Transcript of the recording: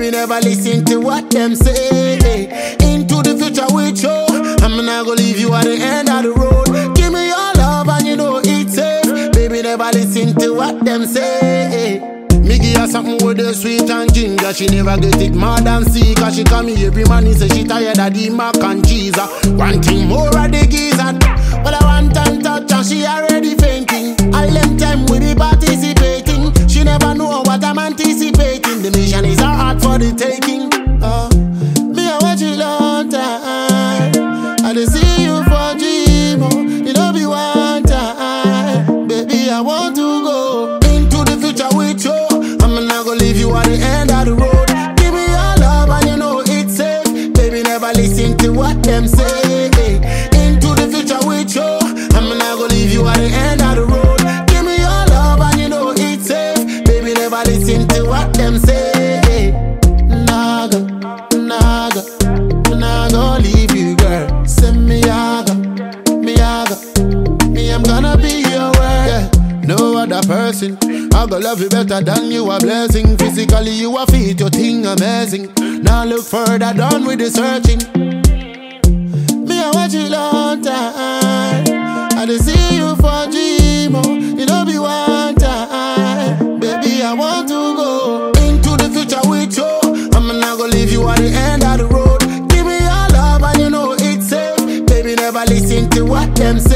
Baby, never listen to what them say. Into the future with you, I'm not gonna leave you at the end of the road. Give me your love and you know it's safe. Baby, never listen to what them say. Me give her something with the sweet and ginger. She never get it mad and see. Cause she come here every man, he say she tired of the mac and cheese. One thing more of the geezer. But I want and touch and she already fainting. All them time we be participating. She never know what I'm anticipating. The mission is her heart for the taking. Me I watch you long time. I dey see you for dream. You don't be one time. Baby, I want to go into the future with you. I'm not gonna leave you at the end of the road. Give me your love and you know it's safe. Baby, never listen to what them say. Into the future with you, I'm not gonna leave you at the end of the road. Give me your love and you know it's safe. Baby, never listen to what them say. Naga, naga, nah gonna leave you, girl. Send me yaga, me I'm gonna be your word. Yeah. No other person, I go love you better than you a blessing. Physically you a fit, your thing amazing. Now look further, done with the searching. Me I watch you long time. I dey see you for dream, you don't be one time. Baby, I want to go into the future with you. I'm not gonna leave you at the end of the road. Give me your love and you know it's safe. Baby, never listen to what them say.